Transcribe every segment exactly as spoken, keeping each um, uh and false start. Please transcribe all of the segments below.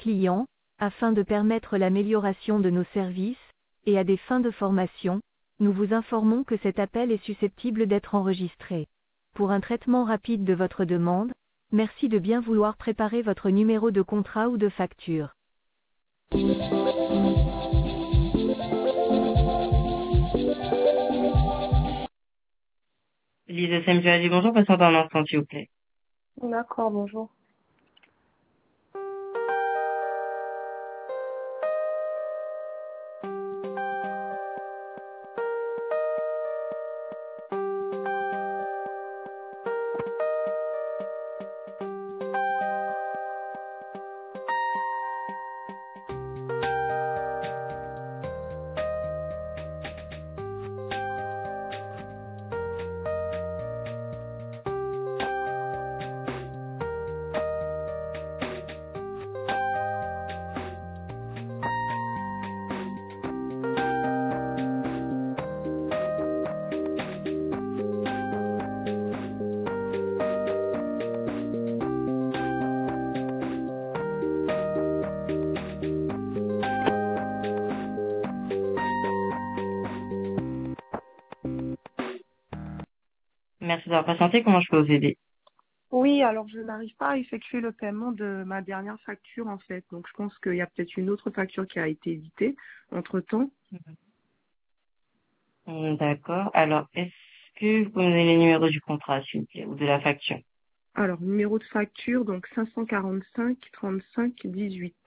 clients, afin de permettre l'amélioration de nos services, et à des fins de formation, nous vous informons que cet appel est susceptible d'être enregistré. Pour un traitement rapide de votre demande, merci de bien vouloir préparer votre numéro de contrat ou de facture. Lise S M J A dit bonjour, patiente un instant, s'il vous plaît. D'accord, bonjour. Merci d'avoir patienté, comment je peux vous aider? Oui, alors je n'arrive pas à effectuer le paiement de ma dernière facture en fait. Donc je pense qu'il y a peut-être une autre facture qui a été éditée entre-temps. Hum, D'accord. Alors, est-ce que vous pouvez me donner les numéros du contrat, s'il vous plaît, ou de la facture? Alors, numéro de facture, donc cinq cent quarante-cinq trente-cinq dix-huit.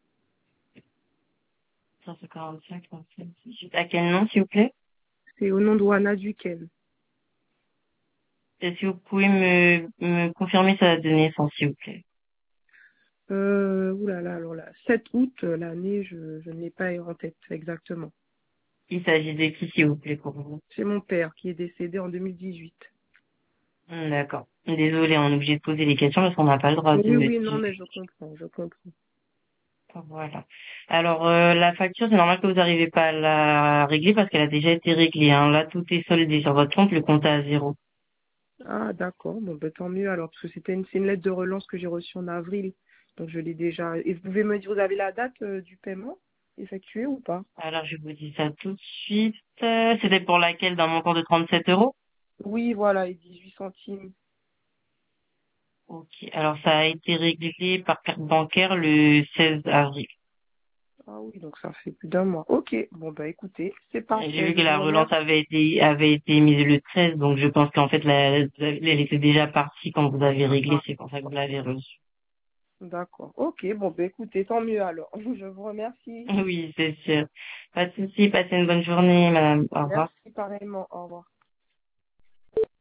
cinq cent quarante-cinq, trente-cinq, dix-huit. À quel nom, s'il vous plaît? C'est au nom de Wana Duquel. Est-ce que vous pouvez me, me confirmer sa date de naissance, s'il vous plaît? Euh, oulala, alors là, sept août, euh, l'année, je, je ne l'ai pas en tête exactement. Il s'agit de qui, s'il vous plaît, pour vous? C'est mon père qui est décédé en deux mille dix-huit. Hum, D'accord. Désolée, on est obligé de poser les questions parce qu'on n'a pas le droit Oui, de... oui, non, de- mais je comprends, je comprends. Voilà. Alors, euh, la facture, c'est normal que vous n'arrivez pas à la régler parce qu'elle a déjà été réglée, hein. Là, tout est soldé sur votre compte, le compte est à zéro. Ah, d'accord, bon, ben, tant mieux alors, parce que c'était une, c'est une lettre de relance que j'ai reçue en avril. Donc je l'ai déjà. Et vous pouvez me dire, vous avez la date euh, du paiement effectué ou pas? Alors, je vous dis ça tout de suite. Euh, C'était pour laquelle d'un montant de trente-sept euros? Oui, voilà, et dix-huit centimes. Ok. Alors, ça a été réglé par carte bancaire le seize avril. Ah oui, donc ça fait plus d'un mois. Ok, bon bah écoutez, c'est J'ai parfait, vu je que vous la relance remercie. avait été, avait été mise le treize, donc je pense qu'en fait, la, elle était déjà partie quand vous avez réglé, c'est pour ça que vous l'avez reçue. D'accord. Ok, bon bah écoutez, tant mieux alors. Je vous remercie. Oui, c'est sûr. Pas de souci, passez une bonne journée, madame. Au revoir. Merci pareillement. Au revoir.